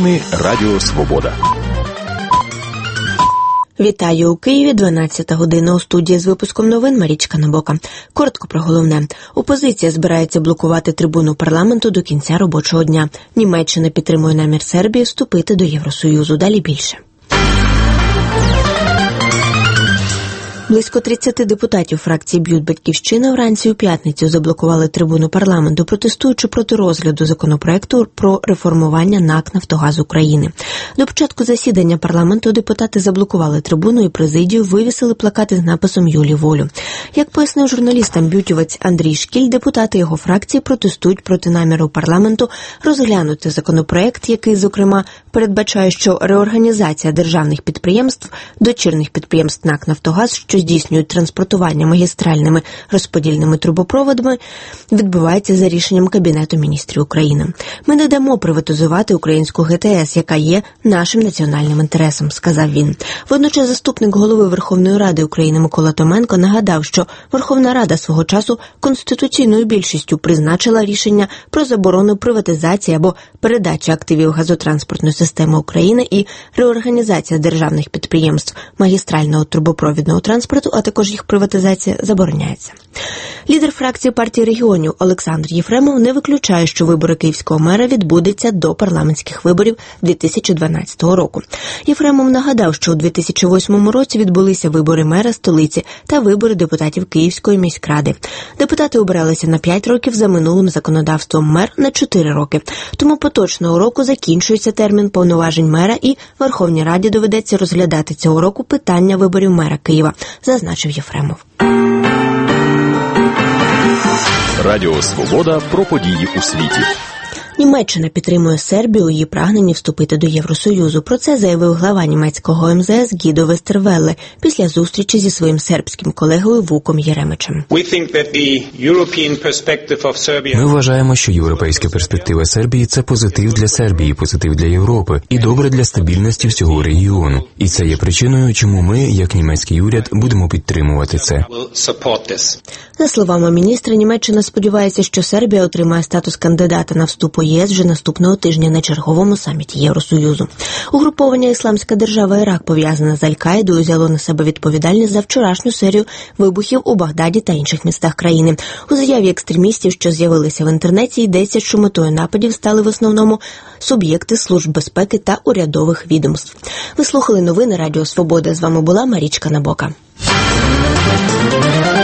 Новини Радіо Свобода. Вітаю у Києві, 12 година. У студії з випуском новин Марічка Набока. Коротко про головне. Опозиція збирається блокувати трибуну парламенту до кінця робочого дня. Німеччина підтримує намір Сербії вступити до Євросоюзу. Далі більше. Близько 30 депутатів фракції «Б'ют Батьківщина» вранці у п'ятницю заблокували трибуну парламенту, протестуючи проти розгляду законопроекту про реформування НАК «Нафтогаз України». До початку засідання парламенту депутати заблокували трибуну і президію, вивісили плакати з написом «Юлі волю». Як пояснив журналістам б'ютівець Андрій Шкіль, депутати його фракції протестують проти наміру парламенту розглянути законопроект, який, зокрема, передбачає, що реорганізація державних підприємств, дочірних підприємств НАК «Нафтогаз», що здійснюють транспортування магістральними розподільними трубопроводами, відбувається за рішенням Кабінету міністрів України. Ми не дамо приватизувати українську ГТС, яка є нашим національним інтересом, сказав він. Водночас заступник голови Верховної Ради України Микола Томенко нагадав, що Верховна Рада свого часу конституційною більшістю призначила рішення про заборону приватизації або передачі активів газотранспортної системи України і реорганізація державних підприємств магістрального трубопровідного транспорту, а також їх приватизація забороняється. Лідер фракції партії регіонів Олександр Єфремов не виключає, що вибори київського мера відбудуться до парламентських виборів 2012 року. Єфремов нагадав, що у 2008 році відбулися вибори мера столиці та вибори депутатів Київської міськради. Депутати обиралися на 5 років, за минулим законодавством мер на 4 роки. Тому поточного року закінчується термін повноважень мера і Верховній Раді доведеться розглядати цього року питання виборів мера Києва, зазначив Єфремов. Радіо Свобода про події у світі. Німеччина підтримує Сербію у її прагненні вступити до Євросоюзу. Про це заявив глава німецького МЗС Гідо Вестервелле після зустрічі зі своїм сербським колегою Вуком Єремичем. Ми вважаємо, що європейська перспектива Сербії – це позитив для Сербії, позитив для Європи і добре для стабільності всього регіону. І це є причиною, чому ми, як німецький уряд, будемо підтримувати це. За словами міністра, Німеччина сподівається, що Сербія отримає статус кандидата на вступ у ЄС вже наступного тижня на черговому саміті Євросоюзу. Угруповання «Ісламська держава Ірак», пов'язане з Аль-Каїдою, взяло на себе відповідальність за вчорашню серію вибухів у Багдаді та інших містах країни. У заяві екстремістів, що з'явилися в інтернеті, йдеться, що метою нападів стали в основному суб'єкти служб безпеки та урядових відомств. Ви слухали новини Радіо Свобода. З вами була Марічка Набока.